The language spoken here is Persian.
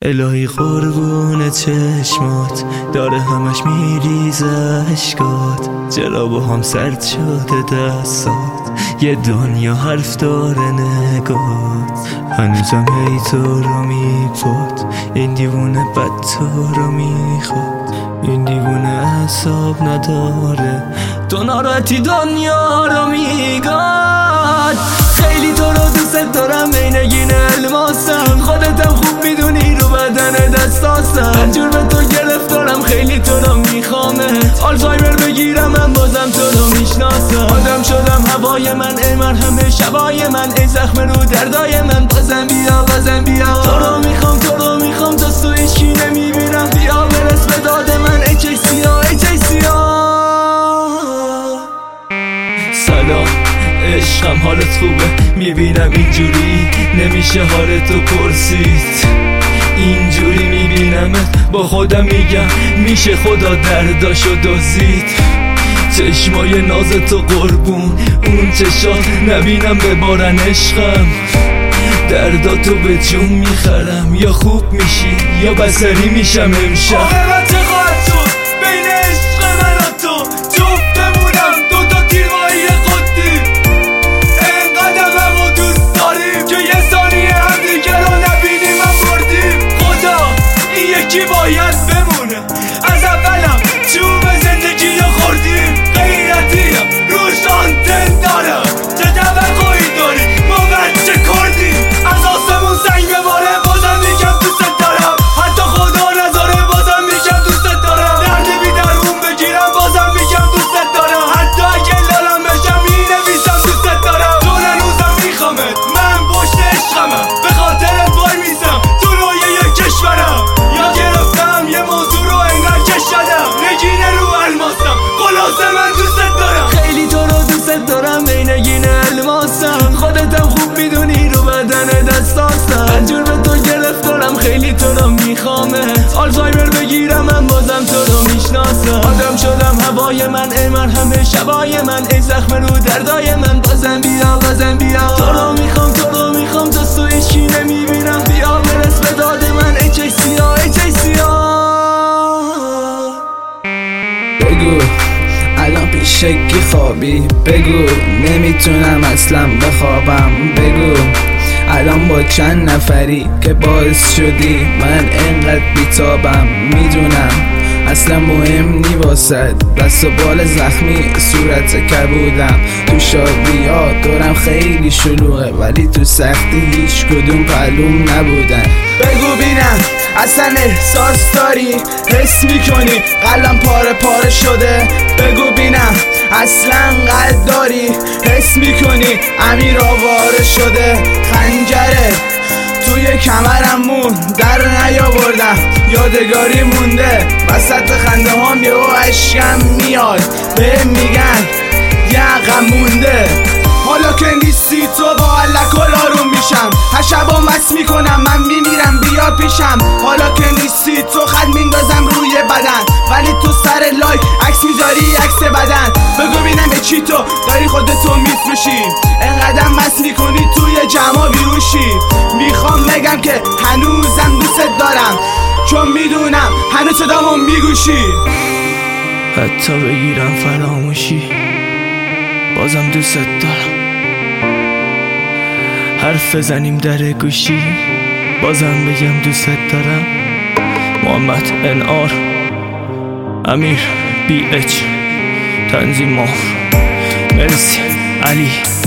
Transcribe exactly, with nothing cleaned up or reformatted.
الهی قربون چشمات داره همش میریزه اشکات، چرا با هم سرد شده دستات، یه دنیا حرف داره نگات، هنوزم هی تو رو میپاد، این دیوونه بد تو رو میخواد، این دیوونه اعصاب نداره، تو ناراحتی دنیا رو میگاد. خیلی تو رو دوست دارم اینگین الماسم، خودتم خوب میدونی رو بدن دستاسم، هر جور به تو گرفتارم خیلی تو رو میخوامت، آلزایمر بگیرم من بازم تو رو میشناسم، آدم شدم هوای من ای مرهم شبای من، ای زخم رو دردای من، بازم بیا بازم بیا، تو رو میخوام تو رو میخوام تا سو ایشکی نمیبینم، بیا برس به داد من ای چه سیاه ای چه سیاه. سلام عشقم حالت خوبه، میبینم اینجوری نمیشه حالتو پرسید، اینجوری میبینمت با خودم میگم میشه خدا درداشو دزدید، چشمای نازتو قربون اون چشات نبینم ببارن عشقم، درداتو به جون میخرم، یا خوب میشی یا بسری میشم امشب. آقا چه خواهد شد بین عشق من و تو، جفتمونم دوتا تیرهایی قدی، انقدر همو دوست داریم که یه ثانیه هم دیگه رو نبینیم من بردیم، خدا این یکی باید بمونه، از اولم چوب زندگی رو خوردیم، غیرتیم روش آنتن دارم، چه توقعی داری ما بچه کردیم، از آسمون سنگ بباره بازم میگم دوست دارم، حتی خدا نذاره بازم میگم دوست دارم، درد بی درمون بگیرم بازم میگم دوست دارم، حتی اگه لالم بشم مینویسم دوست دارم، تو هنوزم میخوامت من پشت عشقمم، به خاطرت وای میسم تو روی یه کشورم، یا گرفتم یه موضوع رو انقدر کشدم، نگینه رو الماسم خلاصه من دوست دارم. خیلی تو رو دوست دارم اینگین الماسم، خودتم خوب میدونی رو بدن دستاسم، هر جور به تو گرفتارم خیلی تو رو میخوامت، آلزایمر بگیرم من بازم تو رو میشناسم، آدم شدم هوای من ای مرهم شبای من، ای زخم رو دردای من، بازم بیا بازم بیا، تو رو میخوام تو رو میخوام تا سو ایشکی نمیبینم، بیا برس به داد من ای چه سیاه ای چه سیاه. بگو الان پیش کی خوابی، بگو نمیتونم اصلا بخوابم، بگو الان با چند نفری که باعث شدی من انقدر بیتابم، میدونم اصلا مهم نی واسد، دست و بال زخمی صورت کبودم، تو شادی ها دورم خیلی شلوغه ولی تو سختی هیچ کدوم پلوم نبودن، بگو بینم اصلا احساس داری، حس میکنی قلبم پاره پاره شده، بگو بینم اصلا قلب داری، حس میکنی امیر آواره شده، خنجره توی کمرم مون در نیاوردم، یادگاری مونده وسط خنده هام یهو اشکم میاد، بهم میگن یقم مونده، حالا که نیستی تو با علکل آروم میشم، هر شبا مس میکنم من میمیرم بیا پیشم، حالا که نیستی تو خط میندازم روی بدن، ولی تو سر لایک عکس میذاری عکس بدن، بگو بینم به چی تو داری خودتو میفروشی، انقدر مس میکنی توی جمع بیروشی، میخوام بگم که هنوزم دوست دارم چون میدونم هنوز صدامو میگوشی، حتی بگیرم فراموشی بازم دوست دارم، حرف بزنیم در گوشی بازم بگم دوست دارم. محمد ان آر امیر بی اچ تنظیم ماه مرسی علی.